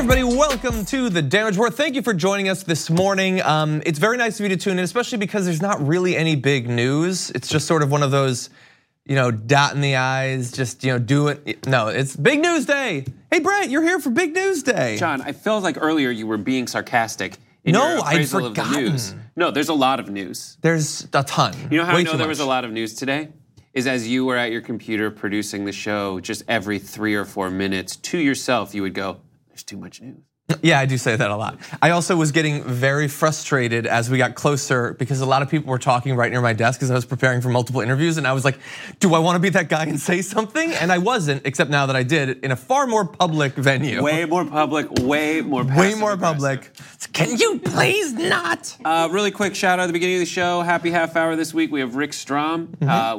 everybody, welcome to the Damage Report. Thank you for joining us this morning. It's very nice of you to tune in, especially because there's not really any big news. It's just sort of one of those, dotting the I's, just, do it. No, it's big news day. Hey, Brett, you're here for big news day. John, I felt like earlier you were being sarcastic in your appraisal of the news. No, there's a lot of news. There's a ton. You know how I know there was a lot of news today? Is as you were at your computer producing the show, just every 3 or 4 minutes to yourself, you would go, there's too much news. Yeah, I do say that a lot. I also was getting very frustrated as we got closer because a lot of people were talking right near my desk as I was preparing for multiple interviews, and I was like, do I want to be that guy and say something? And I wasn't, except now that I did, in a far more public venue. Way more public, way more passive. Way more public. Can you please not? Really quick shout out at the beginning of the show. Happy half hour this week. We have Rick Strom.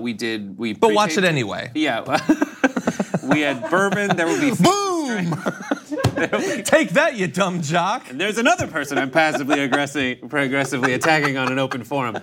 But watch it anyway. Yeah. We had bourbon. There will be boom. Take that, you dumb jock. And there's another person I'm passively aggressively attacking on an open forum.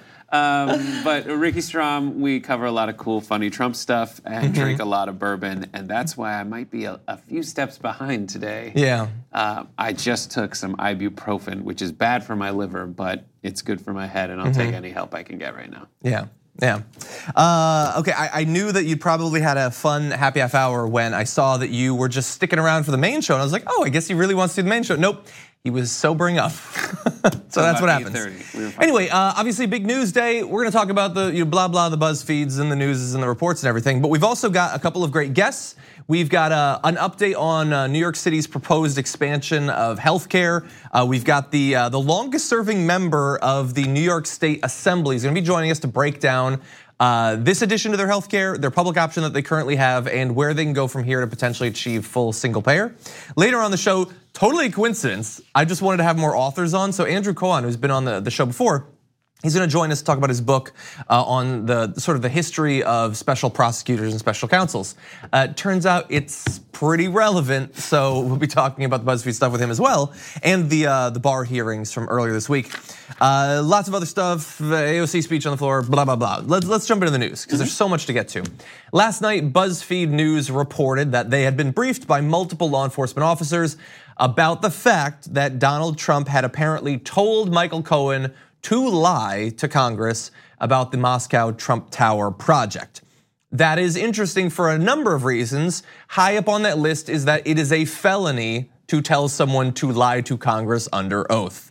But Ricky Strom, we cover a lot of cool, funny Trump stuff and drink a lot of bourbon, and that's why I might be a few steps behind today. Yeah. I just took some ibuprofen, which is bad for my liver, but it's good for my head, and I'll take any help I can get right now. Yeah. Yeah. Okay, I knew that you probably had a fun happy half hour when I saw that you were just sticking around for the main show. And I was like, oh, I guess he really wants to do the main show. Nope, he was sobering up. So that's what happens. Anyway, obviously big news day. We're gonna talk about the blah, blah, the BuzzFeeds and the news and the reports and everything. But we've also got a couple of great guests. We've got an update on New York City's proposed expansion of healthcare. We've got the longest serving member of the New York State Assembly is gonna be joining us to break down this addition to their healthcare, their public option that they currently have, and where they can go from here to potentially achieve full single payer. Later on the show, totally a coincidence, I just wanted to have more authors on. So Andrew Cohen, who's been on the show before, he's gonna join us to talk about his book on the sort of the history of special prosecutors and special counsels. Turns out it's pretty relevant, so we'll be talking about the BuzzFeed stuff with him as well, and the Barr hearings from earlier this week. Lots of other stuff, AOC speech on the floor, blah, blah, blah. Let's jump into the news, because there's so much to get to. Last night, BuzzFeed News reported that they had been briefed by multiple law enforcement officers about the fact that Donald Trump had apparently told Michael Cohen to lie to Congress about the Moscow Trump Tower project. That is interesting for a number of reasons. High up on that list is that it is a felony to tell someone to lie to Congress under oath.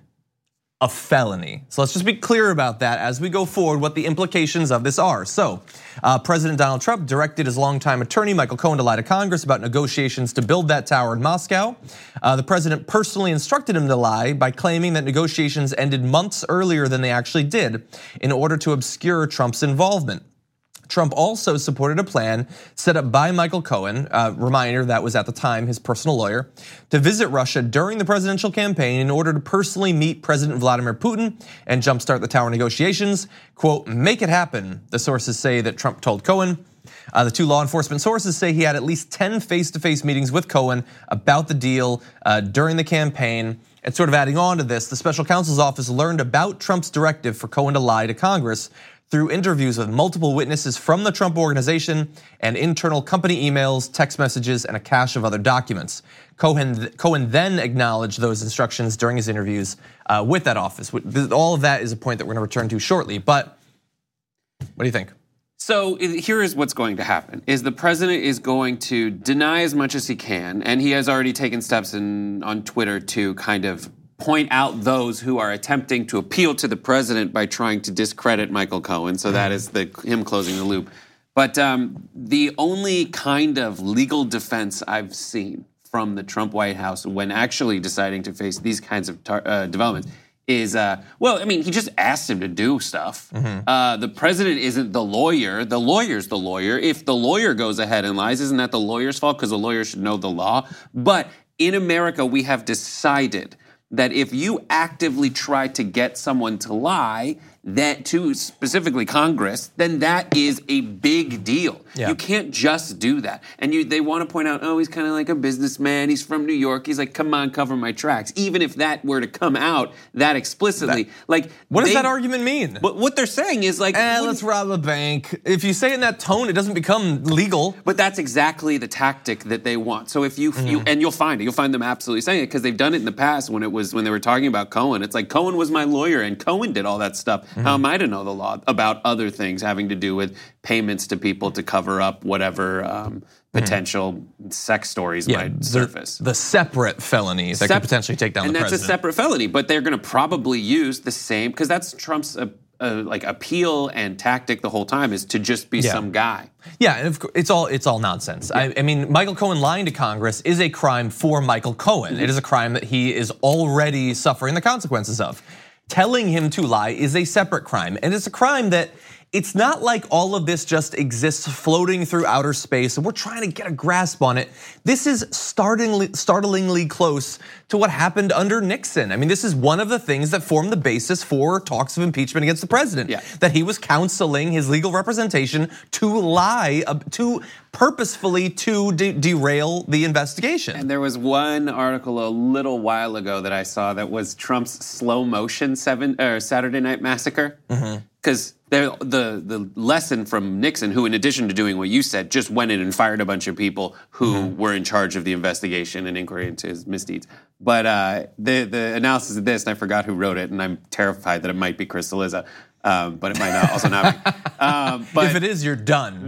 A felony. So let's just be clear about that as we go forward, what the implications of this are. So President Donald Trump directed his longtime attorney, Michael Cohen, to lie to Congress about negotiations to build that tower in Moscow. The president personally instructed him to lie by claiming that negotiations ended months earlier than they actually did in order to obscure Trump's involvement. Trump also supported a plan set up by Michael Cohen, reminder that was at the time his personal lawyer, to visit Russia during the presidential campaign in order to personally meet President Vladimir Putin and jumpstart the tower negotiations. Quote, make it happen, the sources say that Trump told Cohen. The two law enforcement sources say he had at least 10 face-to-face meetings with Cohen about the deal during the campaign. And sort of adding on to this, the special counsel's office learned about Trump's directive for Cohen to lie to Congress through interviews with multiple witnesses from the Trump organization and internal company emails, text messages, and a cache of other documents. Cohen then acknowledged those instructions during his interviews with that office. All of that is a point that we're gonna return to shortly, but what do you think? So here is what's going to happen, is the president is going to deny as much as he can, and he has already taken steps on Twitter to kind of point out those who are attempting to appeal to the president by trying to discredit Michael Cohen. So that is him closing the loop. But the only kind of legal defense I've seen from the Trump White House when actually deciding to face these kinds of developments is, he just asked him to do stuff. The president isn't the lawyer. The lawyer's the lawyer. If the lawyer goes ahead and lies, isn't that the lawyer's fault? Because the lawyer should know the law. But in America, we have decided that if you actively try to get someone to lie, that to specifically Congress, then that is a big deal. Yeah. You can't just do that. And they want to point out, oh, he's kind of like a businessman. He's from New York. He's like, come on, cover my tracks. Even if that were to come out that explicitly, what does that argument mean? But what they're saying is like, let's rob a bank. If you say it in that tone, it doesn't become legal. But that's exactly the tactic that they want. So if you and you'll find them absolutely saying it because they've done it in the past when they were talking about Cohen. It's like Cohen was my lawyer and Cohen did all that stuff. How am I to know the law about other things having to do with payments to people to cover up whatever potential sex stories might surface? The separate felony that could potentially take down the president. And that's a separate felony, but they're going to probably use the same, because that's Trump's appeal and tactic the whole time, is to just be some guy. Yeah, and it's all nonsense. Yeah. I mean, Michael Cohen lying to Congress is a crime for Michael Cohen. It is a crime that he is already suffering the consequences of. Telling him to lie is a separate crime, and it's a crime that it's not like all of this just exists floating through outer space and we're trying to get a grasp on it. This is startlingly close to what happened under Nixon. I mean, this is one of the things that formed the basis for talks of impeachment against the president. Yeah. That he was counseling his legal representation to lie, to purposefully derail the investigation. And there was one article a little while ago that I saw that was Trump's slow motion Saturday Night Massacre. Because the lesson from Nixon, who in addition to doing what you said, just went in and fired a bunch of people who were in charge of the investigation and inquiry into his misdeeds. But the analysis of this, and I forgot who wrote it, and I'm terrified that it might be Chris Cillizza. But it might also not be. But if it is, you're done.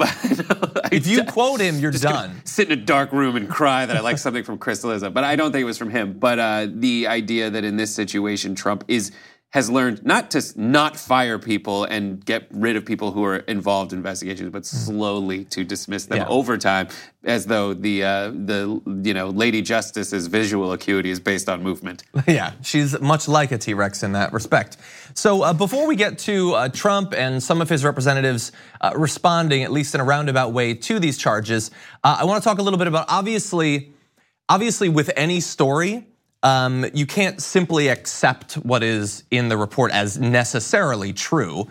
If you quote him, you're done. Sit in a dark room and cry that I like something from Chris Cillizza. But I don't think it was from him. But the idea that in this situation, Trump has learned not to not fire people and get rid of people who are involved in investigations, but slowly to dismiss them over time, as though the Lady Justice's visual acuity is based on movement. Yeah, she's much like a T-Rex in that respect. So before we get to Trump and some of his representatives responding, at least in a roundabout way, to these charges, I want to talk a little bit about obviously with any story, you can't simply accept what is in the report as necessarily true.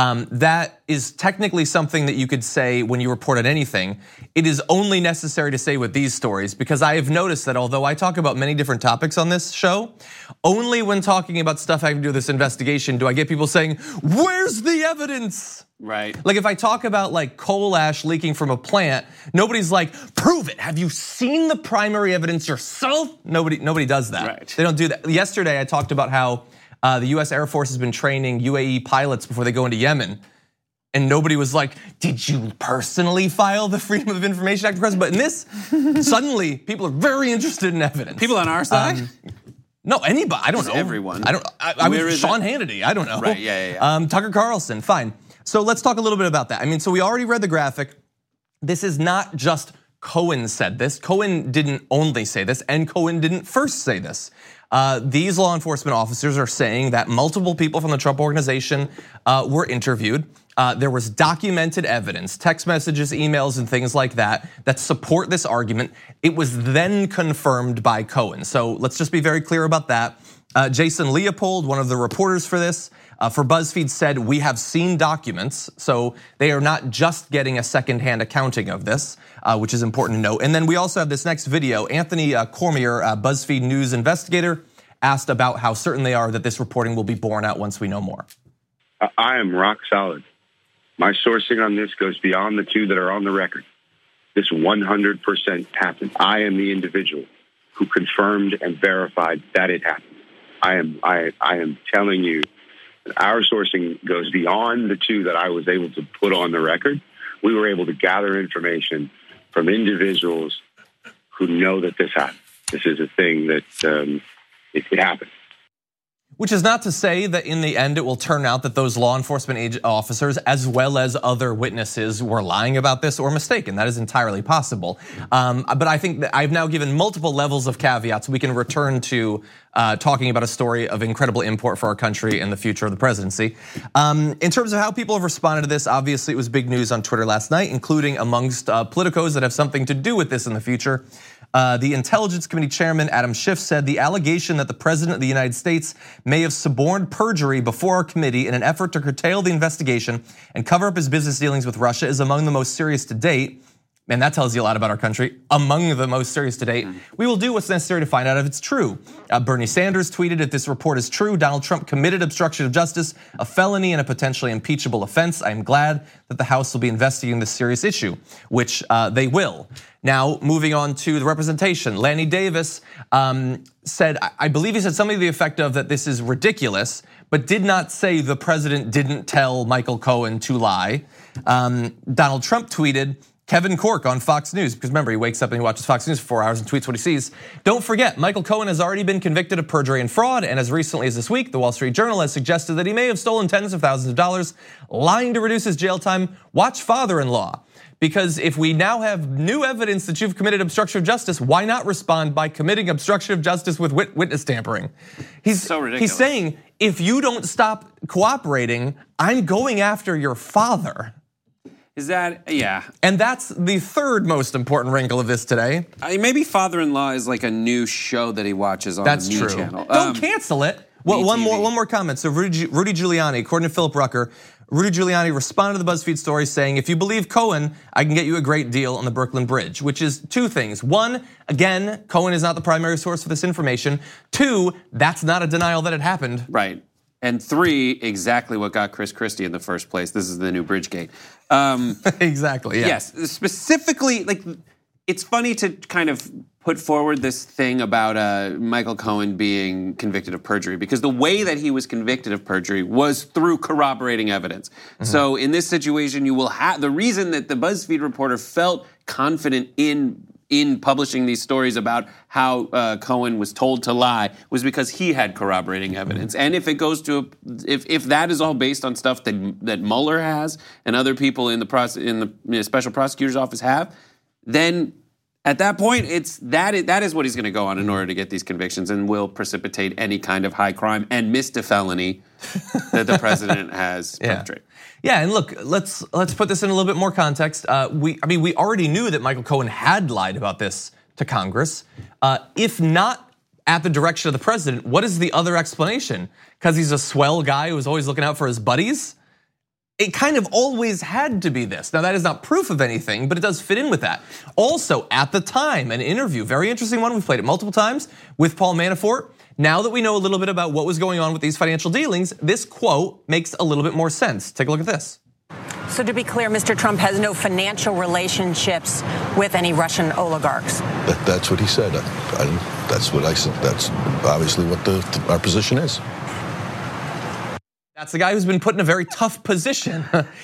That is technically something that you could say when you report on anything. It is only necessary to say with these stories, because I have noticed that although I talk about many different topics on this show, only when talking about stuff having to do with this investigation do I get people saying, "Where's the evidence?" Right. Like if I talk about like coal ash leaking from a plant, nobody's like, "Prove it. Have you seen the primary evidence yourself?" Nobody does that. Right. They don't do that. Yesterday I talked about how the US Air Force has been training UAE pilots before they go into Yemen. And nobody was like, "Did you personally file the Freedom of Information Act request?" But in this, suddenly people are very interested in evidence. People on our side? No, anybody. I don't know. Everyone. I was Sean Hannity. I don't know. Right, yeah. Tucker Carlson, fine. So let's talk a little bit about that. I mean, so we already read the graphic. This is not just Cohen said this. Cohen didn't only say this, and Cohen didn't first say this. These law enforcement officers are saying that multiple people from the Trump organization were interviewed. There was documented evidence, text messages, emails, and things like that support this argument. It was then confirmed by Cohen. So let's just be very clear about that. Jason Leopold, one of the reporters for this, for BuzzFeed said, "We have seen documents." So they are not just getting a secondhand accounting of this, which is important to note. And then we also have this next video. Anthony Cormier, BuzzFeed News investigator, asked about how certain they are that this reporting will be borne out once we know more. I am rock solid. My sourcing on this goes beyond the two that are on the record. This 100% happened. I am the individual who confirmed and verified that it happened. I am telling you that our sourcing goes beyond the two that I was able to put on the record. We were able to gather information from individuals who know that this happened. This is a thing that it happened. Which is not to say that in the end it will turn out that those law enforcement officers, as well as other witnesses, were lying about this or mistaken. That is entirely possible. But I think that I've now given multiple levels of caveats. We can return to talking about a story of incredible import for our country and the future of the presidency. In terms of how people have responded to this, obviously it was big news on Twitter last night, including amongst politicos that have something to do with this in the future. The Intelligence Committee Chairman Adam Schiff said the allegation that the President of the United States may have suborned perjury before our committee in an effort to curtail the investigation and cover up his business dealings with Russia is among the most serious to date. And that tells you a lot about our country. Among the most serious to date. We will do what's necessary to find out if it's true. Bernie Sanders tweeted, if this report is true, Donald Trump committed obstruction of justice, a felony and a potentially impeachable offense. I am glad that the House will be investigating this serious issue, which they will. Now, moving on to the representation. Lanny Davis said, I believe he said something to the effect of that this is ridiculous, but did not say the president didn't tell Michael Cohen to lie. Donald Trump tweeted, Kevin Corke on Fox News, because remember, he wakes up and he watches Fox News for 4 hours and tweets what he sees. Don't forget, Michael Cohen has already been convicted of perjury and fraud, and as recently as this week, the Wall Street Journal has suggested that he may have stolen tens of thousands of dollars, lying to reduce his jail time. Watch father-in-law. Because if we now have new evidence that you've committed obstruction of justice, why not respond by committing obstruction of justice with witness tampering? He's so ridiculous. He's saying, if you don't stop cooperating, I'm going after your father. Is that, yeah. And that's the third most important wrinkle of this today. Maybe Father-in-Law is like a new show that he watches on the Me channel. Don't cancel it. Well, one more comment. So Rudy Giuliani, according to Philip Rucker, Rudy Giuliani responded to the BuzzFeed story saying, if you believe Cohen, I can get you a great deal on the Brooklyn Bridge, which is two things. One, again, Cohen is not the primary source for this information. Two, that's not a denial that it happened. Right. And three, exactly what got Chris Christie in the first place. This is the new Bridgegate. Exactly, yeah. Yes, specifically, like, it's funny to kind of put forward this thing about Michael Cohen being convicted of perjury, because the way that he was convicted of perjury was through corroborating evidence. So in this situation, you will have, the reason that the BuzzFeed reporter felt confident in publishing these stories about how Cohen was told to lie was because he had corroborating evidence. And if it goes to, if that is all based on stuff that Mueller has and other people in the special prosecutor's office have, then at that point, that is what he's going to go on in order to get these convictions, and will precipitate any kind of high crime and misdefelony that the president has perpetrated. Yeah, and look, let's put this in a little bit more context. We already knew that Michael Cohen had lied about this to Congress. If not at the direction of the president, what is the other explanation? Because he's a swell guy who's always looking out for his buddies? It kind of always had to be this. Now, that is not proof of anything, but it does fit in with that. Also, at the time, an interview, very interesting one, we've played it multiple times, with Paul Manafort. Now that we know a little bit about what was going on with these financial dealings, this quote makes a little bit more sense. Take a look at this. So to be clear, Mr. Trump has no financial relationships with any Russian oligarchs. That's what he said. That's what I said. That's obviously what our position is. That's the guy who's been put in a very tough position.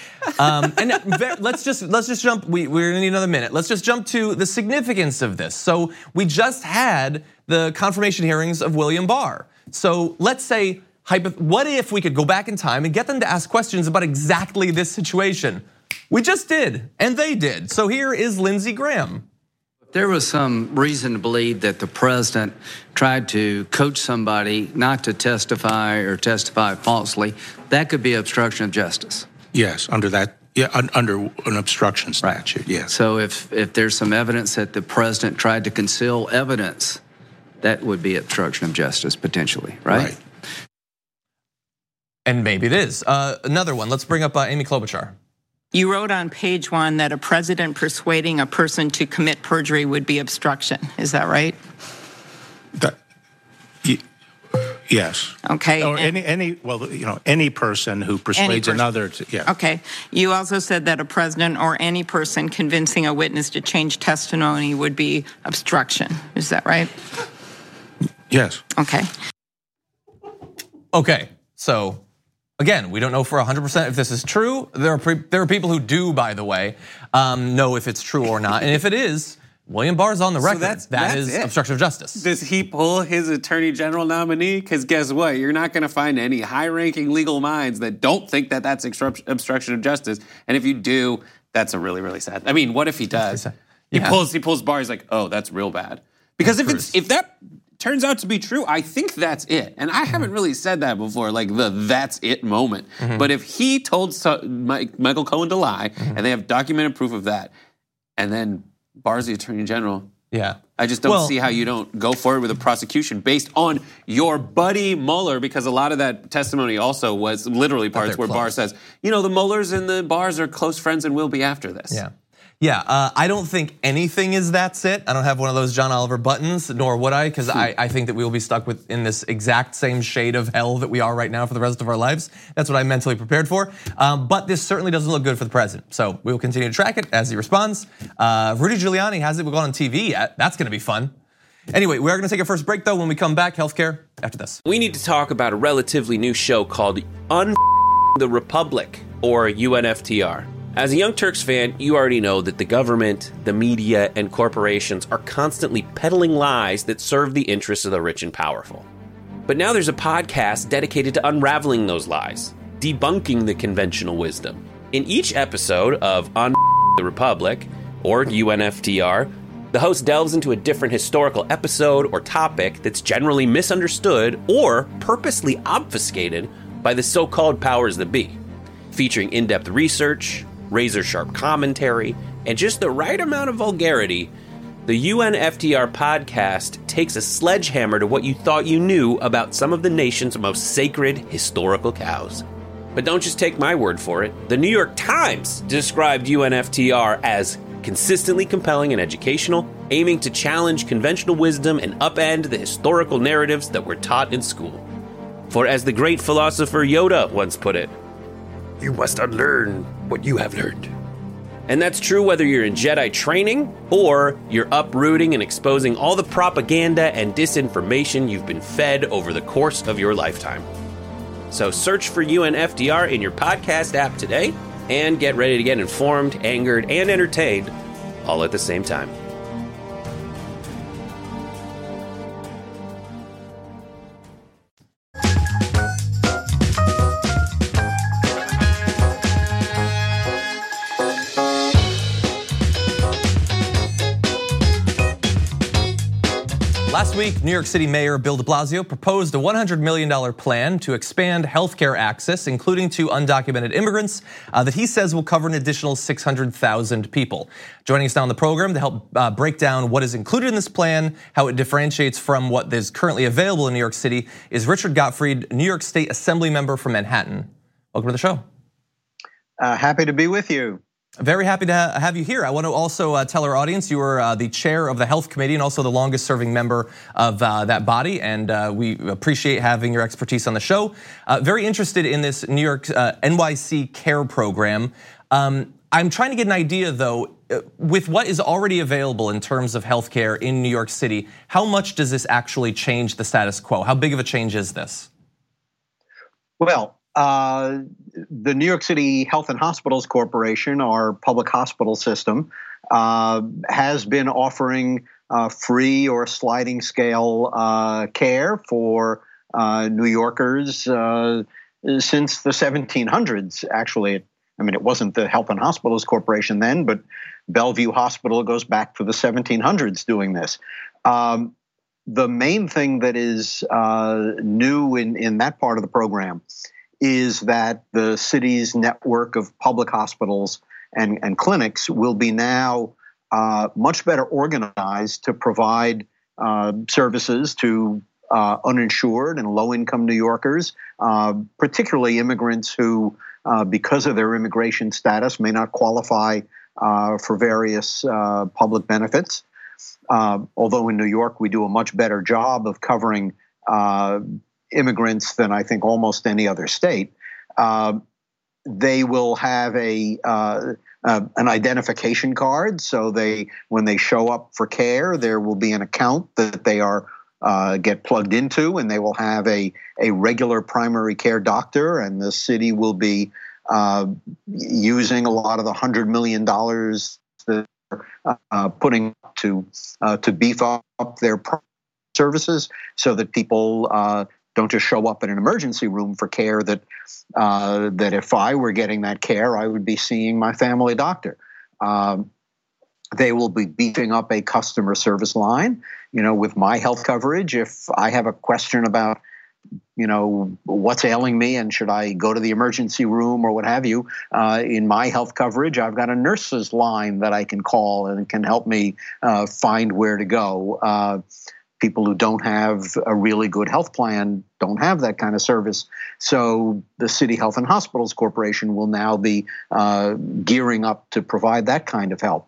And let's just jump. We're gonna need another minute. Let's just jump to the significance of this. So we just had the confirmation hearings of William Barr. So let's say, what if we could go back in time and get them to ask questions about exactly this situation? We just did, and they did. So here is Lindsey Graham. There was some reason to believe that the president tried to coach somebody not to testify or testify falsely. That could be obstruction of justice. Yes, under that, under an obstruction statute, right. Yes. So if there's some evidence that the president tried to conceal evidence, that would be obstruction of justice potentially, right? And maybe it is. Another one, let's bring up Amy Klobuchar. You wrote on page 1 that a president persuading a person to commit perjury would be obstruction. Is that right? Yes. Okay. Or any person who persuades another to, yeah. Okay. You also said that a president or any person convincing a witness to change testimony would be obstruction. Is that right? Yes. Okay. Okay. So again, we don't know for 100% if this is true. There are people who do, by the way, know if it's true or not. And if it is, William Barr's on the record. So that is obstruction of justice. Does he pull his attorney general nominee? Because guess what? You're not going to find any high-ranking legal minds that don't think that that's obstruction of justice. And if you do, that's a really, really sad. I mean, what if he does? Yeah. He pulls Barr. He's like, oh, that's real bad. Because if that turns out to be true, I think that's it. And I haven't really said that before, like the that's it moment. But if he told Michael Cohen to lie, and they have documented proof of that, and then Barr's the attorney general, Yeah. I just don't see how you don't go forward with a prosecution based on your buddy Mueller, because a lot of that testimony also was literally parts where Barr says, the Muellers and the Barrs are close friends and will be after this. Yeah, I don't think anything is that's it. I don't have one of those John Oliver buttons, nor would I, because I think that we will be stuck in this exact same shade of hell that we are right now for the rest of our lives. That's what I'm mentally prepared for. But this certainly doesn't look good for the president. So we will continue to track it as he responds. Rudy Giuliani hasn't gone on TV yet. That's going to be fun. Anyway, we are going to take a first break, though. When we come back, healthcare after this. We need to talk about a relatively new show called the Republic, or UNFTR. As a Young Turks fan, you already know that the government, the media, and corporations are constantly peddling lies that serve the interests of the rich and powerful. But now there's a podcast dedicated to unraveling those lies, debunking the conventional wisdom. In each episode of the Republic, or UNFTR, the host delves into a different historical episode or topic that's generally misunderstood or purposely obfuscated by the so-called powers that be, featuring in-depth research, razor-sharp commentary, and just the right amount of vulgarity. The UNFTR podcast takes a sledgehammer to what you thought you knew about some of the nation's most sacred historical cows. But don't just take my word for it. The New York Times described UNFTR as consistently compelling and educational, aiming to challenge conventional wisdom and upend the historical narratives that were taught in school. For as the great philosopher Yoda once put it, you must unlearn what you have learned. And that's true whether you're in Jedi training or you're uprooting and exposing all the propaganda and disinformation you've been fed over the course of your lifetime. So search for UNFTR in your podcast app today and get ready to get informed, angered, and entertained all at the same time. Last week, New York City Mayor Bill de Blasio proposed a $100 million plan to expand healthcare access, including to undocumented immigrants, that he says will cover an additional 600,000 people. Joining us now on the program to help break down what is included in this plan, how it differentiates from what is currently available in New York City, is Richard Gottfried, New York State Assembly member from Manhattan. Welcome to the show. Happy to be with you. Very happy to have you here. I want to also tell our audience you were the chair of the Health Committee and also the longest serving member of that body, and we appreciate having your expertise on the show. Very interested in this New York NYC CARE program. I'm trying to get an idea, though, with what is already available in terms of healthcare in New York City, how much does this actually change the status quo? How big of a change is this? Well, the New York City Health and Hospitals Corporation, our public hospital system, has been offering free or sliding scale care for New Yorkers since the 1700s. Actually, I mean, it wasn't the Health and Hospitals Corporation then, but Bellevue Hospital goes back to the 1700s doing this. The main thing that is new in that part of the program is that the city's network of public hospitals and clinics will be now much better organized to provide services to uninsured and low-income New Yorkers, particularly immigrants who, because of their immigration status, may not qualify for various public benefits. Although in New York we do a much better job of covering immigrants than I think almost any other state, they will have an identification card. So when they show up for care, there will be an account that they get plugged into, and they will have a regular primary care doctor, and the city will be using a lot of the $100 million that they're putting to beef up their services so that people don't just show up in an emergency room for care that if I were getting that care, I would be seeing my family doctor. They will be beefing up a customer service line, with my health coverage. If I have a question about what's ailing me and should I go to the emergency room or what have you. In my health coverage, I've got a nurse's line that I can call and can help me find where to go. People who don't have a really good health plan don't have that kind of service. So the City Health and Hospitals Corporation will now be gearing up to provide that kind of help.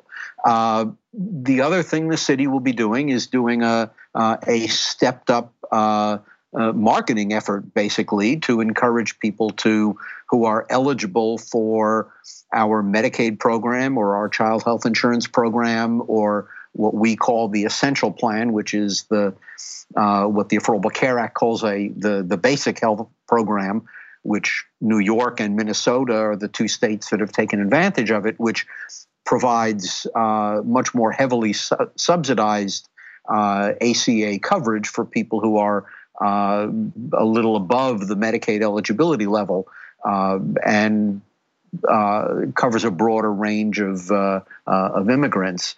The other thing the city will be doing is doing a stepped up marketing effort, basically, to encourage people who are eligible for our Medicaid program or our child health insurance program or what we call the Essential Plan, which is what the Affordable Care Act calls the basic health program, which New York and Minnesota are the two states that have taken advantage of it, which provides much more heavily subsidized ACA coverage for people who are a little above the Medicaid eligibility level and covers a broader range of immigrants.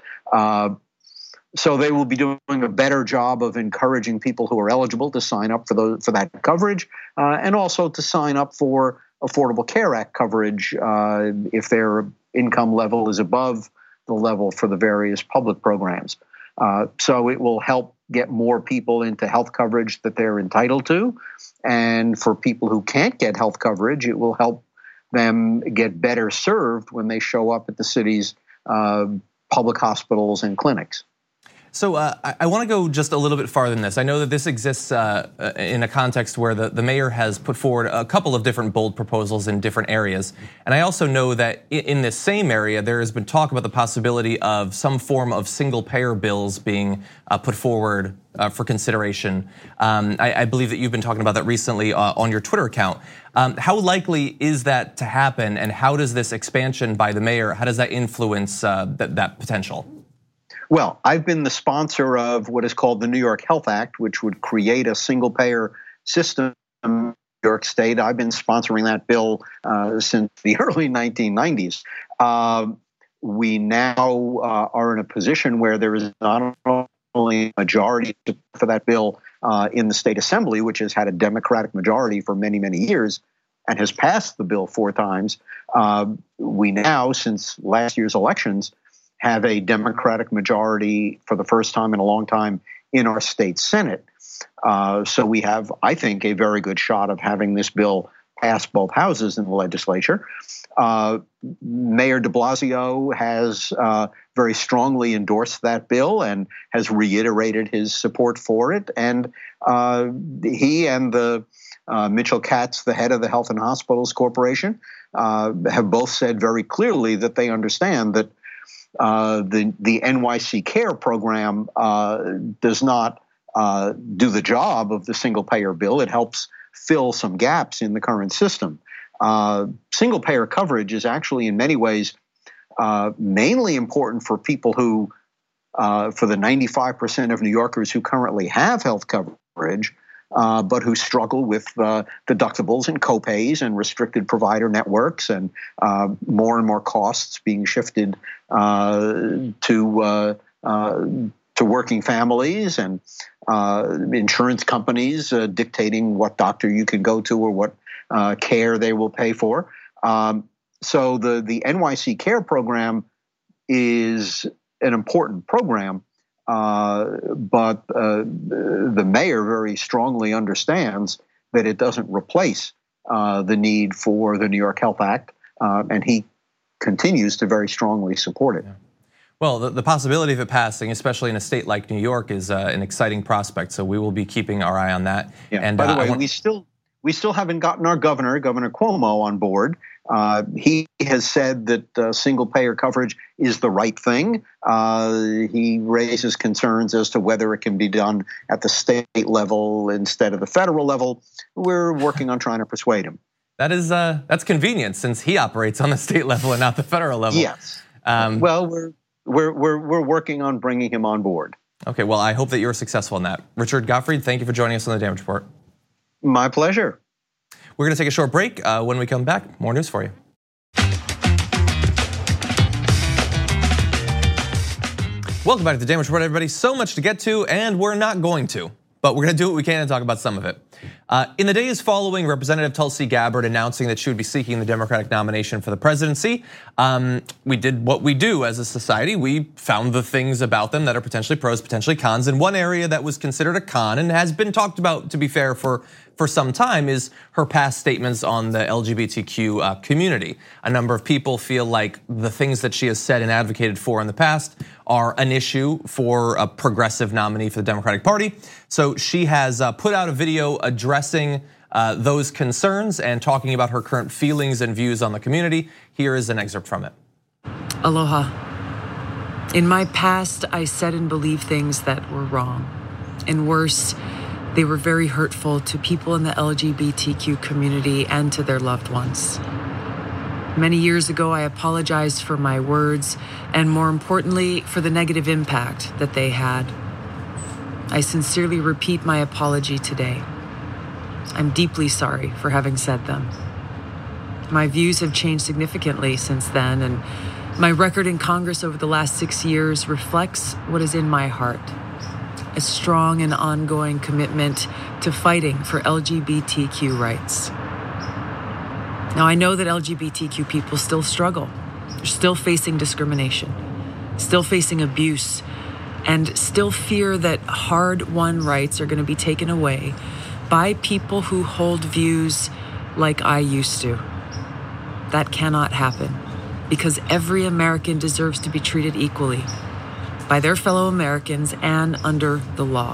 So they will be doing a better job of encouraging people who are eligible to sign up for that coverage, and also to sign up for Affordable Care Act coverage if their income level is above the level for the various public programs. So it will help get more people into health coverage that they're entitled to, and for people who can't get health coverage, it will help them get better served when they show up at the city's public hospitals and clinics. So I want to go just a little bit farther than this. I know that this exists in a context where the mayor has put forward a couple of different bold proposals in different areas. And I also know that in this same area, there has been talk about the possibility of some form of single payer bills being put forward for consideration. I believe that you've been talking about that recently on your Twitter account. How likely is that to happen, and how does this expansion by the mayor, how does that influence that potential? Well, I've been the sponsor of what is called the New York Health Act, which would create a single payer system in New York State. I've been sponsoring that bill since the early 1990s. We now are in a position where there is not only a majority for that bill in the state assembly, which has had a Democratic majority for many, many years and has passed the bill 4 times. We now, since last year's elections, have a Democratic majority for the first time in a long time in our state Senate. So we have, I think, a very good shot of having this bill pass both houses in the legislature. Mayor de Blasio has very strongly endorsed that bill and has reiterated his support for it. And he and the Mitchell Katz, the head of the Health and Hospitals Corporation, have both said very clearly that they understand that the NYC Care program does not do the job of the single payer bill. It helps fill some gaps in the current system. Single payer coverage is actually in many ways mainly important for people who, for the 95% of New Yorkers who currently have health coverage, but who struggle with deductibles and copays and restricted provider networks and more and more costs being shifted to working families and insurance companies dictating what doctor you can go to or what care they will pay for. So the NYC Care program is an important program. But the mayor very strongly understands that it doesn't replace the need for the New York Health Act, and he continues to very strongly support it. Yeah. Well, the possibility of it passing, especially in a state like New York, is an exciting prospect. So we will be keeping our eye on that. Yeah. And by the way, we still haven't gotten our Governor Cuomo, on board. He has said that single payer coverage is the right thing. He raises concerns as to whether it can be done at the state level instead of the federal level. We're working on trying to persuade him. That's convenient since he operates on the state level and not the federal level. Yes. Well, we're working on bringing him on board. Okay. Well, I hope that you're successful in that. Richard Gottfried, thank you for joining us on the Damage Report. My pleasure. We're going to take a short break. When we come back, more news for you. Welcome back to the Damage Report, everybody. So much to get to, and we're not going to. but we're going to do what we can and talk about some of it. In the days following Representative Tulsi Gabbard announcing that she would be seeking the Democratic nomination for the presidency, we did what we do as a society. We found the things about them that are potentially pros, potentially cons. And one area that was considered a con and has been talked about, to be fair, for some time is her past statements on the LGBTQ community. A number of people feel like the things that she has said and advocated for in the past are an issue for a progressive nominee for the Democratic Party. So she has put out a video addressing those concerns and talking about her current feelings and views on the community. Here is an excerpt from it. Aloha. In my past, I said and believed things that were wrong. And worse, they were very hurtful to people in the LGBTQ community and to their loved ones. Many years ago, I apologized for my words and, more importantly, for the negative impact that they had. I sincerely repeat my apology today. I'm deeply sorry for having said them. My views have changed significantly since then, and my record in Congress over the last 6 years reflects what is in my heart. A strong and ongoing commitment to fighting for LGBTQ rights. Now, I know that LGBTQ people still struggle. They're still facing discrimination, still facing abuse, and still fear that hard-won rights are going to be taken away by people who hold views like I used to. That cannot happen, because every American deserves to be treated equally by their fellow Americans and under the law.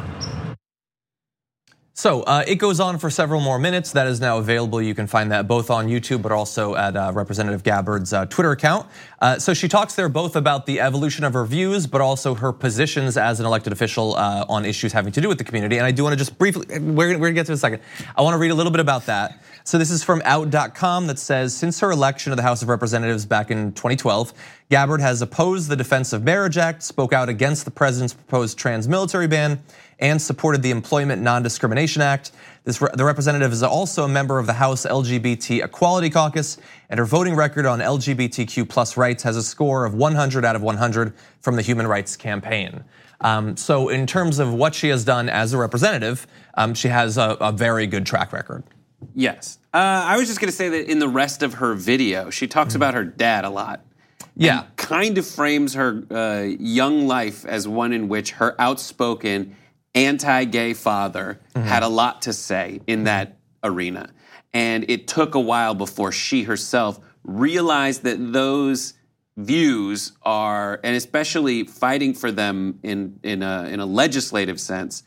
So it goes on for several more minutes. That is now available. You can find that both on YouTube, but also at Representative Gabbard's Twitter account. So she talks there both about the evolution of her views, but also her positions as an elected official on issues having to do with the community. And I do want to just briefly, we're gonna get to it in a second. I want to read a little bit about that. So this is from out.com that says, since her election to the House of Representatives back in 2012, Gabbard has opposed the Defense of Marriage Act, spoke out against the president's proposed trans military ban, and supported the Employment Non-Discrimination Act. The representative is also a member of the House LGBT Equality Caucus, and her voting record on LGBTQ plus rights has a score of 100 out of 100 from the Human Rights Campaign. So in terms of what she has done as a representative, she has a very good track record. Yes. I was just going to say that in the rest of her video, she talks about her dad a lot. Yeah. And kind of frames her young life as one in which her outspoken anti-gay father had a lot to say in that arena. And it took a while before she herself realized that those views are, and especially fighting for them in a legislative sense,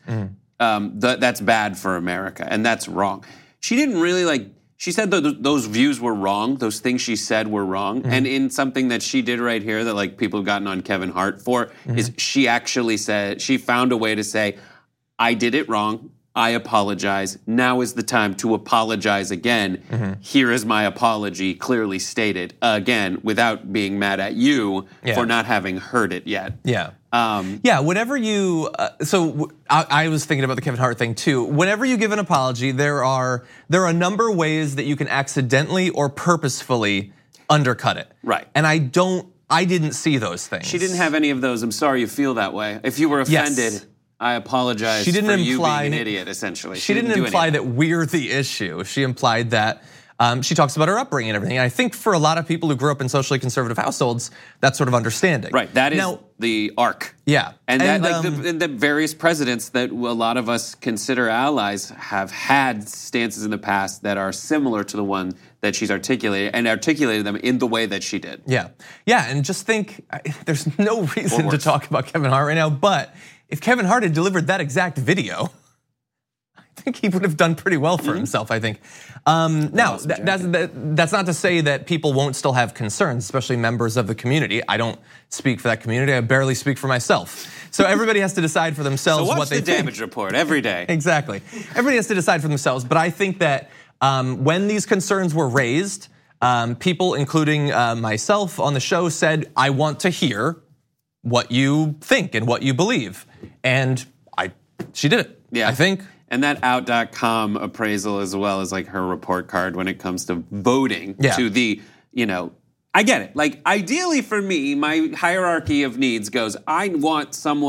that's bad for America, and that's wrong. She didn't really she said that those views were wrong, those things she said were wrong, and in something that she did right here that people have gotten on Kevin Hart for, is she actually said, she found a way to say, I did it wrong, I apologize, now is the time to apologize again. Here is my apology, clearly stated, again, without being mad at you for not having heard it yet. Yeah. Whenever you, so I was thinking about the Kevin Hart thing too. Whenever you give an apology, there are a number of ways that you can accidentally or purposefully undercut it. Right. And I didn't see those things. She didn't have any of those. I'm sorry you feel that way. If you were offended, I apologize for you being an idiot, essentially. She didn't imply that we're the issue. She implied that she talks about her upbringing and everything. And I think for a lot of people who grew up in socially conservative households, that's sort of understanding. Right, that is the arc. Yeah. And that, the various presidents that a lot of us consider allies have had stances in the past that are similar to the one that she's articulated, and articulated them in the way that she did. Yeah, and just think, there's no reason to talk about Kevin Hart right now, but if Kevin Hart had delivered that exact video, I think he would have done pretty well for himself, I think. Now, that's not to say that people won't still have concerns, especially members of the community. I don't speak for that community, I barely speak for myself. So everybody has to decide for themselves what they think. So watch the damage report every day. Exactly, everybody has to decide for themselves, but I think that when these concerns were raised, people, including myself on the show, said, I want to hear what you think and what you believe. And she did it, I think. And that out.com appraisal, as well as her report card when it comes to voting to the, I get it. Ideally for me, my hierarchy of needs goes, I want someone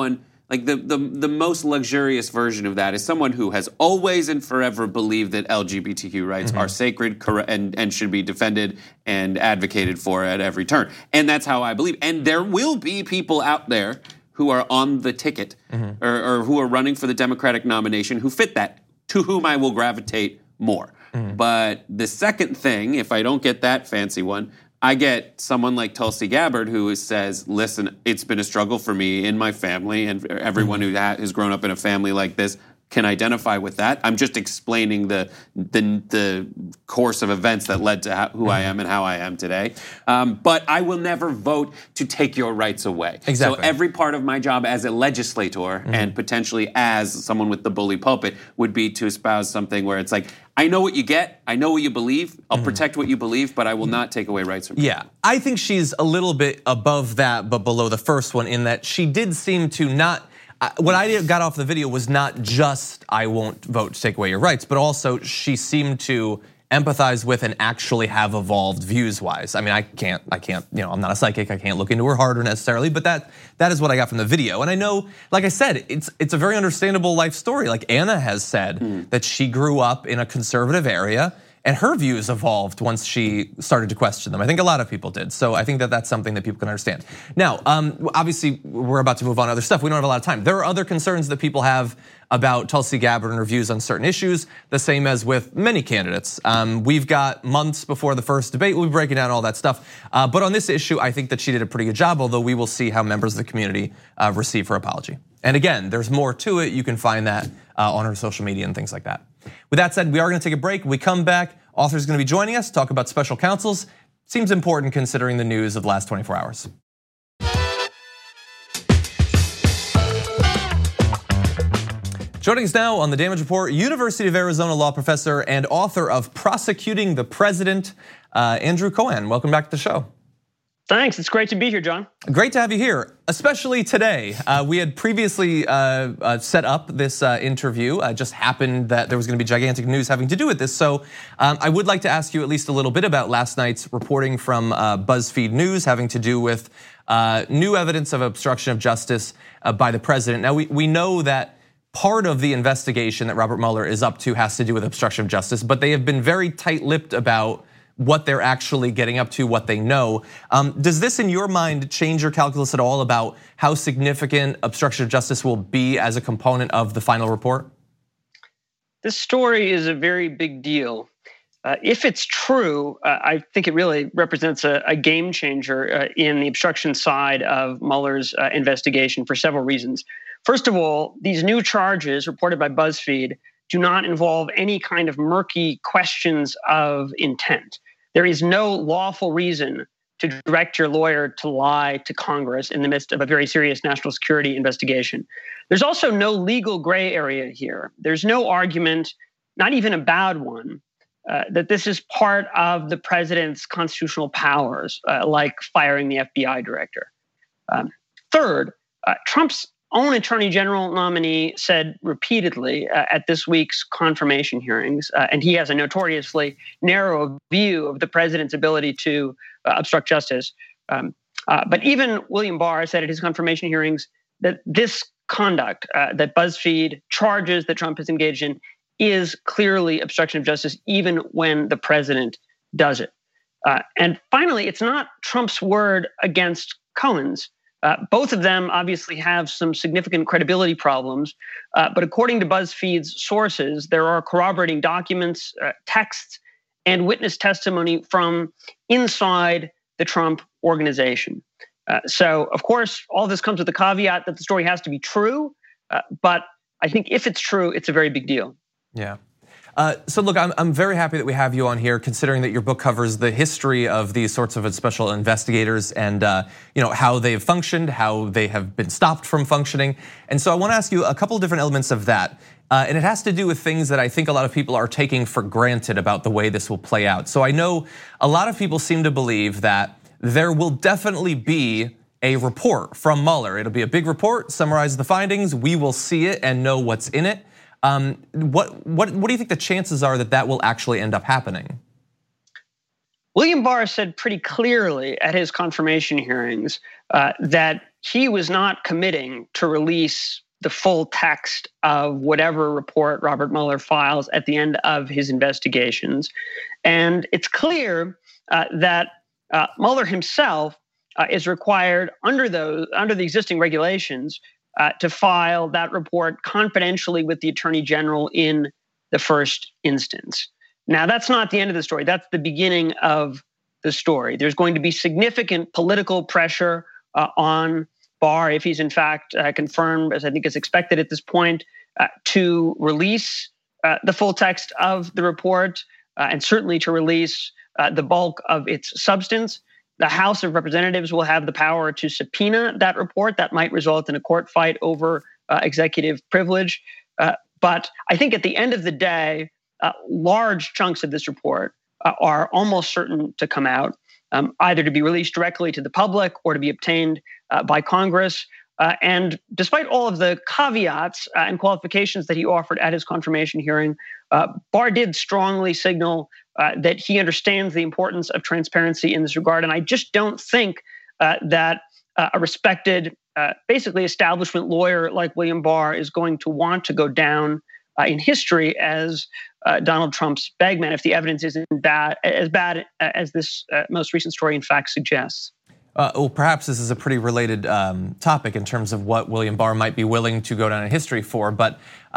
Like the most luxurious version of that is someone who has always and forever believed that LGBTQ rights are sacred and should be defended and advocated for at every turn. And that's how I believe. And there will be people out there who are on the ticket or who are running for the Democratic nomination who fit that, to whom I will gravitate more. But the second thing, if I don't get that fancy one, I get someone like Tulsi Gabbard who says, listen, it's been a struggle for me in my family, and everyone who has grown up in a family like this can identify with that. I'm just explaining the course of events that led to who I am and how I am today. But I will never vote to take your rights away. Exactly. So every part of my job as a legislator and potentially as someone with the bully pulpit would be to espouse something where it's like, I know what you get, I know what you believe, I'll protect what you believe, but I will not take away rights from you. Yeah, I think she's a little bit above that, but below the first one in that she did seem to not, what I got off the video was not just I won't vote to take away your rights, but also she seemed to empathize with and actually have evolved views-wise. I mean, I can't, I'm not a psychic, I can't look into her harder necessarily, but that is what I got from the video. And I know, like I said, it's a very understandable life story. Like Anna has said that she grew up in a conservative area and her views evolved once she started to question them. I think a lot of people did. So I think that that's something that people can understand. Now, obviously, we're about to move on to other stuff. We don't have a lot of time. There are other concerns that people have about Tulsi Gabbard and her views on certain issues, the same as with many candidates. We've got months before the first debate. We'll be breaking down all that stuff. But on this issue, I think that she did a pretty good job, although we will see how members of the community receive her apology. And again, there's more to it. You can find that on her social media and things like that. With that said, we are gonna take a break. When we come back, Author's gonna be joining us, talk about special counsels. Seems important considering the news of the last 24 hours. Joining us now on the Damage Report, University of Arizona law professor and author of Prosecuting the President, Andrew Cohen. Welcome back to the show. Thanks, it's great to be here, John. Great to have you here, especially today. We had previously set up this interview. It just happened that there was gonna be gigantic news having to do with this. So I would like to ask you at least a little bit about last night's reporting from BuzzFeed News having to do with new evidence of obstruction of justice by the president. Now we know that part of the investigation that Robert Mueller is up to has to do with obstruction of justice, but they have been very tight-lipped about what they're actually getting up to, what they know. Does this, in your mind, change your calculus at all about how significant obstruction of justice will be as a component of the final report? This story is a very big deal. If it's true, I think it really represents a game changer in the obstruction side of Mueller's investigation for several reasons. First of all, these new charges reported by BuzzFeed do not involve any kind of murky questions of intent. There is no lawful reason to direct your lawyer to lie to Congress in the midst of a very serious national security investigation. There's also no legal gray area here. There's no argument, not even a bad one, that this is part of the president's constitutional powers, like firing the FBI director. Third, Trump's own attorney general nominee said repeatedly at this week's confirmation hearings, and he has a notoriously narrow view of the president's ability to obstruct justice. But even William Barr said at his confirmation hearings that this conduct that BuzzFeed charges that Trump has engaged in is clearly obstruction of justice, even when the president does it. And finally, it's not Trump's word against Cohen's. Both of them obviously have some significant credibility problems, but according to BuzzFeed's sources, there are corroborating documents, texts, and witness testimony from inside the Trump organization. So, of course, all this comes with the caveat that the story has to be true, but I think if it's true, it's a very big deal. Yeah. So look, I'm very happy that we have you on here, considering that your book covers the history of these sorts of special investigators and how they've functioned, how they have been stopped from functioning. And so I want to ask you a couple of different elements of that. And it has to do with things that I think a lot of people are taking for granted about the way this will play out. So I know a lot of people seem to believe that there will definitely be a report from Mueller. It'll be a big report, summarize the findings. We will see it and know what's in it. What do you think the chances are that will actually end up happening? William Barr said pretty clearly at his confirmation hearings that he was not committing to release the full text of whatever report Robert Mueller files at the end of his investigations. And it's clear that Mueller himself is required under the existing regulations to file that report confidentially with the Attorney General in the first instance. Now, that's not the end of the story. That's the beginning of the story. There's going to be significant political pressure on Barr, if he's in fact confirmed, as I think is expected at this point, to release the full text of the report and certainly to release the bulk of its substance. The House of Representatives will have the power to subpoena that report. That might result in a court fight over executive privilege. But I think at the end of the day, large chunks of this report are almost certain to come out, either to be released directly to the public or to be obtained by Congress. And despite all of the caveats and qualifications that he offered at his confirmation hearing, Barr did strongly signal that he understands the importance of transparency in this regard. And I just don't think that a respected, basically establishment lawyer like William Barr is going to want to go down in history as Donald Trump's bagman if the evidence isn't as bad as this most recent story in fact suggests. Well, perhaps this is a pretty related topic in terms of what William Barr might be willing to go down in history for. But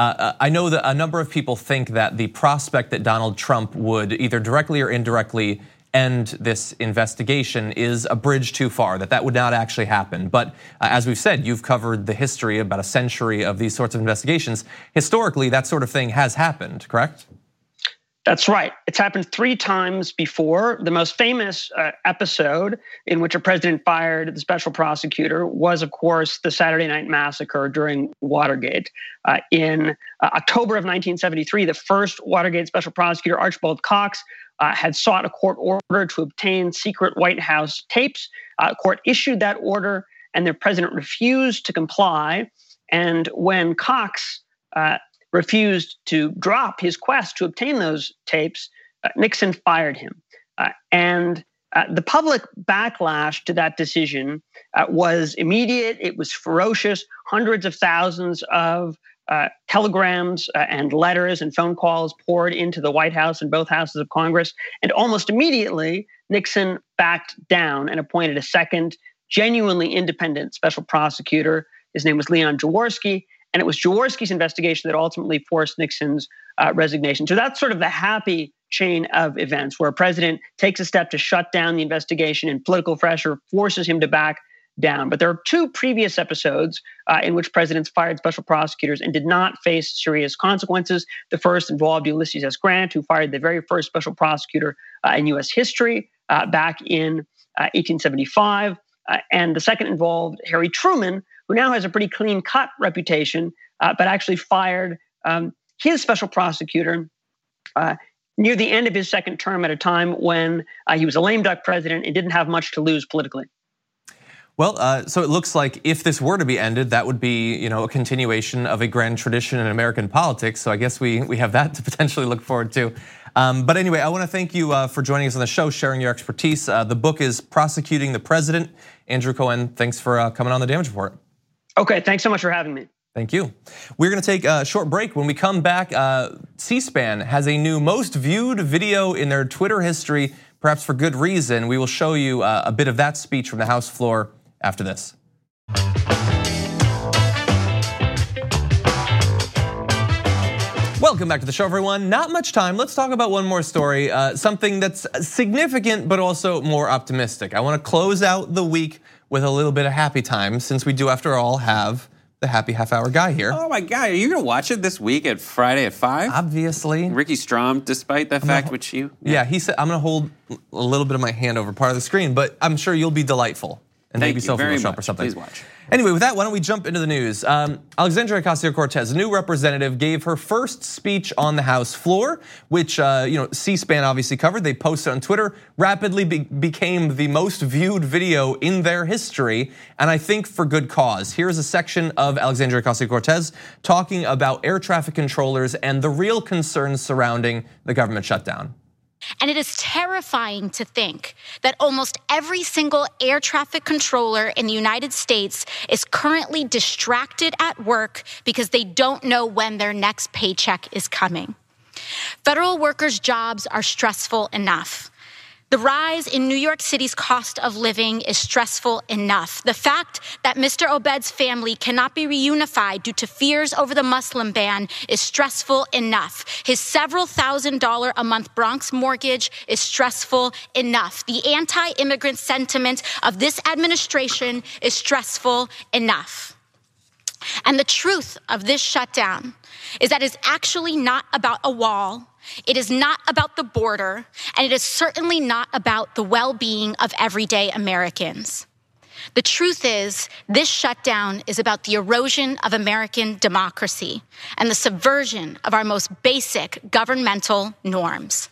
I know that a number of people think that the prospect that Donald Trump would either directly or indirectly end this investigation is a bridge too far, that would not actually happen. But as we've said, you've covered the history, about a century of these sorts of investigations. Historically, that sort of thing has happened, correct? That's right. It's happened 3 times before. The most famous episode in which a president fired the special prosecutor was, of course, the Saturday Night Massacre during Watergate. In October of 1973, the first Watergate special prosecutor, Archibald Cox, had sought a court order to obtain secret White House tapes. Court issued that order, and the president refused to comply. And when Cox refused to drop his quest to obtain those tapes, Nixon fired him. And the public backlash to that decision was immediate. It was ferocious. Hundreds of thousands of telegrams and letters and phone calls poured into the White House and both houses of Congress. And almost immediately, Nixon backed down and appointed a second, genuinely independent special prosecutor. His name was Leon Jaworski. And it was Jaworski's investigation that ultimately forced Nixon's resignation. So that's sort of the happy chain of events where a president takes a step to shut down the investigation and political pressure forces him to back down. But there are 2 previous episodes in which presidents fired special prosecutors and did not face serious consequences. The first involved Ulysses S. Grant, who fired the very first special prosecutor in U.S. history back in 1875. And the second involved Harry Truman, who now has a pretty clean-cut reputation, but actually fired his special prosecutor near the end of his second term at a time when he was a lame duck president and didn't have much to lose politically. Well, so it looks like if this were to be ended, that would be, a continuation of a grand tradition in American politics. So I guess we have that to potentially look forward to. But anyway, I want to thank you for joining us on the show, sharing your expertise. The book is Prosecuting the President. Andrew Cohen, thanks for coming on the Damage Report. Okay, thanks so much for having me. Thank you. We're going to take a short break. When we come back, C-SPAN has a new most viewed video in their Twitter history, perhaps for good reason. We will show you a bit of that speech from the House floor after this. Welcome back to the show, everyone. Not much time. Let's talk about one more story, something that's significant but also more optimistic. I want to close out the week with a little bit of happy time, since we do, after all, have the happy half-hour guy here. Oh my God, are you gonna watch it this week at Friday at 5? Obviously. Ricky Strom, despite the fact which you... Yeah, he said, I'm gonna hold a little bit of my hand over part of the screen, but I'm sure you'll be delightful. And Thank maybe you self very Photoshop much. or something. Please watch. Anyway, with that, why don't we jump into the news? Alexandria Ocasio-Cortez, a new representative, gave her first speech on the House floor, which C-SPAN obviously covered. They posted on Twitter, rapidly became the most viewed video in their history, and I think for good cause. Here's a section of Alexandria Ocasio-Cortez talking about air traffic controllers and the real concerns surrounding the government shutdown. And it is terrifying to think that almost every single air traffic controller in the United States is currently distracted at work because they don't know when their next paycheck is coming. Federal workers' jobs are stressful enough. The rise in New York City's cost of living is stressful enough. The fact that Mr. Obed's family cannot be reunified due to fears over the Muslim ban is stressful enough. His several $1,000 a month Bronx mortgage is stressful enough. The anti-immigrant sentiment of this administration is stressful enough. And the truth of this shutdown is that it's actually not about a wall. It is not about the border, and it is certainly not about the well-being of everyday Americans. The truth is, this shutdown is about the erosion of American democracy and the subversion of our most basic governmental norms.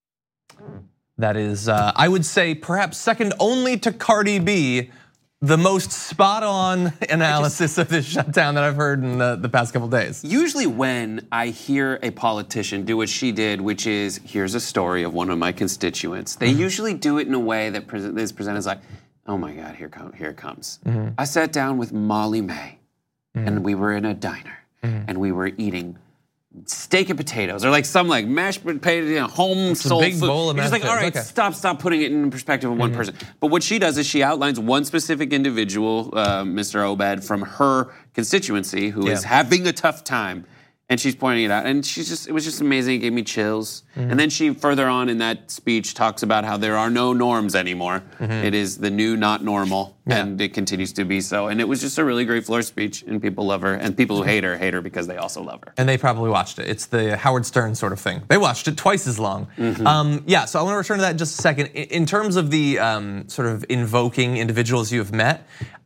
That is, I would say, perhaps second only to Cardi B, the most spot-on analysis of this shutdown that I've heard in the past couple days. Usually when I hear a politician do what she did, which is, here's a story of one of my constituents, they usually do it in a way that is presented as like, oh my God, here it comes. I sat down with Molly May, and we were in a diner, and we were eating steak and potatoes, or like some like mashed potato, home soul big food. bowl of You're just like, mashed all right, potatoes. stop putting it in perspective of one person. But what she does is she outlines one specific individual, Mr. Obed, from her constituency who is having a tough time. And she's pointing it out, and it was just amazing. It gave me chills. And then she further on in that speech talks about how there are no norms anymore. It is the new not normal, and it continues to be so. And it was just a really great floor speech, and people love her. And people who hate her because they also love her. And they probably watched it. It's the Howard Stern sort of thing. They watched it twice as long. So I want to return to that in just a second. In terms of the sort of invoking individuals you have met,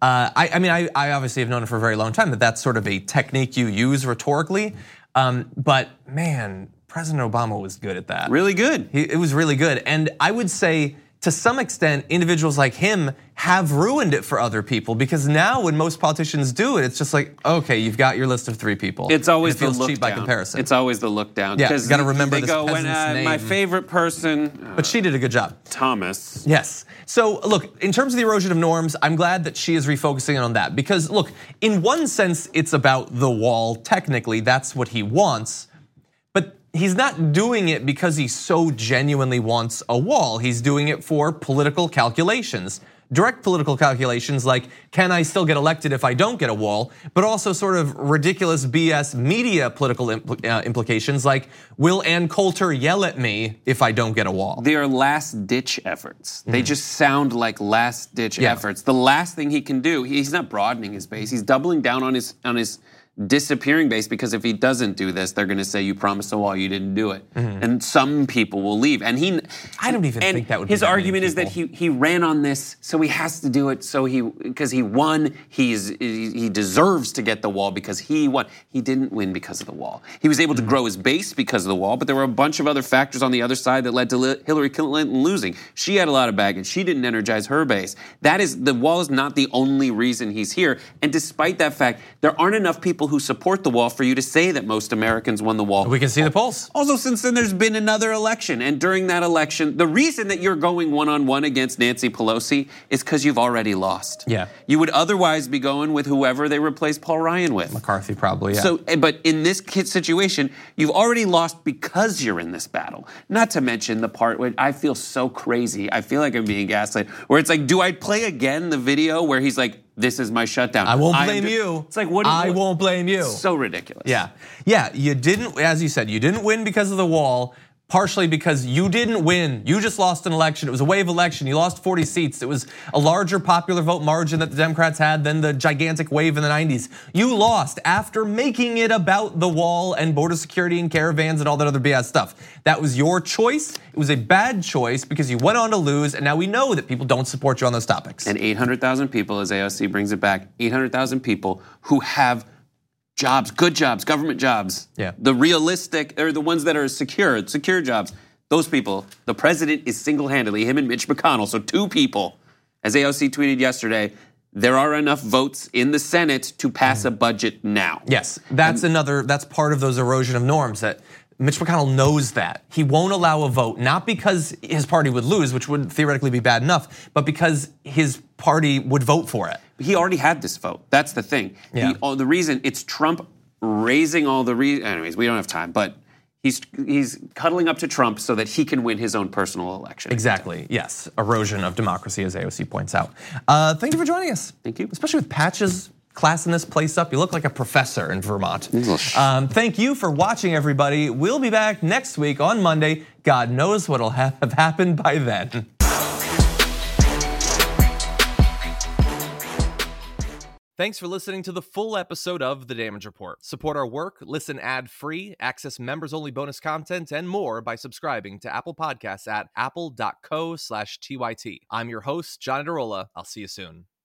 I obviously have known it for a very long time that that's sort of a technique you use rhetorically. But man, President Obama was good at that. Really good. It was really good. And I would say, to some extent, individuals like him have ruined it for other people, because now when most politicians do it, it's just like, okay, you've got your list of 3 people. It's always it feels the look cheap down. by comparison. It's always the look down. Yeah, you got to remember they this go, peasant's name. My favorite person. But she did a good job. Thomas. Yes. So look, in terms of the erosion of norms, I'm glad that she is refocusing on that, because look, in one sense, it's about the wall. Technically, that's what he wants. But he's not doing it because he so genuinely wants a wall. He's doing it for political calculations. Direct political calculations like, can I still get elected if I don't get a wall? But also sort of ridiculous BS media political implications like, will Ann Coulter yell at me if I don't get a wall? They are last ditch efforts. They just sound like last ditch efforts. The last thing he can do, he's not broadening his base. He's doubling down on his disappearing base, because if he doesn't do this, they're going to say you promised a wall, you didn't do it, and some people will leave. And I don't even think that would be his argument is that he ran on this, so he has to do it. So because he won, he deserves to get the wall because he won. He didn't win because of the wall. He was able to grow his base because of the wall, but there were a bunch of other factors on the other side that led to Hillary Clinton losing. She had a lot of baggage. She didn't energize her base. The wall is not the only reason he's here. And despite that fact, there aren't enough people who support the wall for you to say that most Americans won the wall. We can see the polls. Also, since then, there's been another election. And during that election, the reason that you're going one-on-one against Nancy Pelosi is because you've already lost. Yeah. You would otherwise be going with whoever they replaced Paul Ryan with. McCarthy probably, yeah. So, but in this situation, you've already lost because you're in this battle. Not to mention the part where I feel so crazy. I feel like I'm being gaslit. Where it's like, do I play again the video where he's like, this is my shutdown. I won't blame you. It's like, I won't blame you. So ridiculous. Yeah, you didn't, as you said, you didn't win because of the wall. Partially because you didn't win. You just lost an election. It was a wave election. You lost 40 seats. It was a larger popular vote margin that the Democrats had than the gigantic wave in the 90s. You lost after making it about the wall and border security and caravans and all that other BS stuff. That was your choice. It was a bad choice because you went on to lose, and now we know that people don't support you on those topics. And 800,000 people, as AOC brings it back, 800,000 people who have jobs, good jobs, government jobs. Yeah. The realistic, or the ones that are secure jobs. Those people, the president is single-handedly, him and Mitch McConnell, so 2 people. As AOC tweeted yesterday, there are enough votes in the Senate to pass a budget now. Yes, that's part of those erosion of norms that Mitch McConnell knows that. He won't allow a vote, not because his party would lose, which would theoretically be bad enough, but because his party would vote for it. He already had this vote. That's the thing. Yeah. The reason it's Trump raising all the anyways, we don't have time, but he's cuddling up to Trump so that he can win his own personal election. Exactly, yes. Erosion of democracy, as AOC points out. Thank you for joining us. Thank you. Especially with Patch's classiness placed up. You look like a professor in Vermont. Thank you for watching, everybody. We'll be back next week on Monday. God knows what'll have happened by then. Thanks for listening to the full episode of The Damage Report. Support our work, listen ad-free, access members-only bonus content, and more by subscribing to Apple Podcasts at apple.co/TYT. I'm your host, John Adarola. I'll see you soon.